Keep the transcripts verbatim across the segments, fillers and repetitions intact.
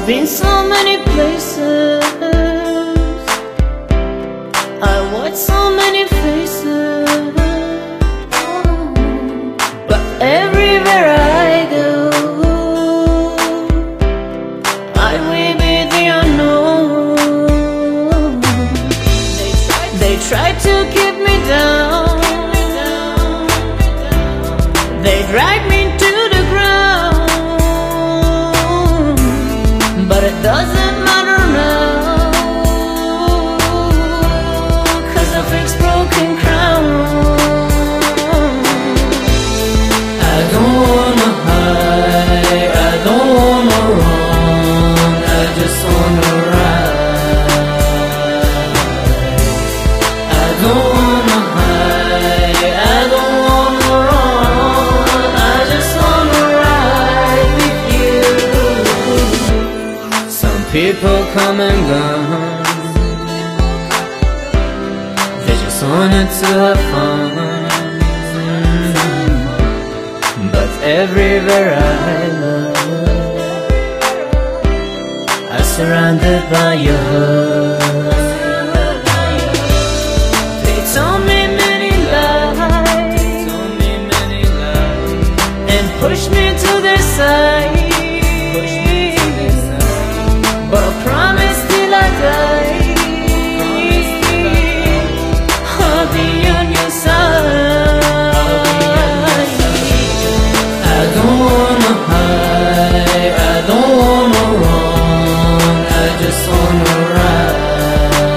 been so many places, I watched so many faces, but everywhere I go, I will be the unknown. They try to keep me down, they drag me to the ground, but it doesn't matter now, 'cause I fixed broken crown. I don't wanna hide, I don't wanna run, I just wanna ride. I don't wanna hide, I don't wanna run, I just wanna ride with you. Some people come and go, they just wanted to have fun, but everywhere I look, I'm surrounded by your love. They told me many lies and pushed me to their side, but I promise till I die, I'll be on your side. I don't wanna hide, I don't wanna run, I just wanna ride.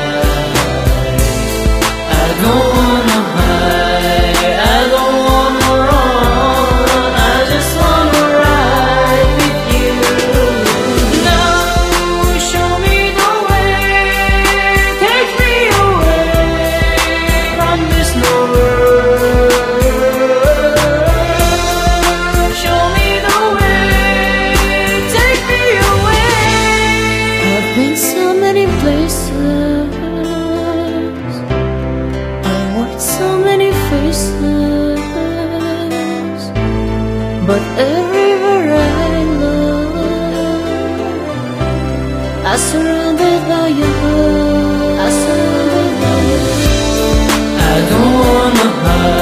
I don't wanna hide, I don't wanna run, I just wanna ride with you. Now show me the way, take me away from this world. Show me the way, take me away. I've been so many places, I watched so many faces, but everywhere I look, I'm surrounded by your love. I'm surrounded by your love. I don't wanna hide,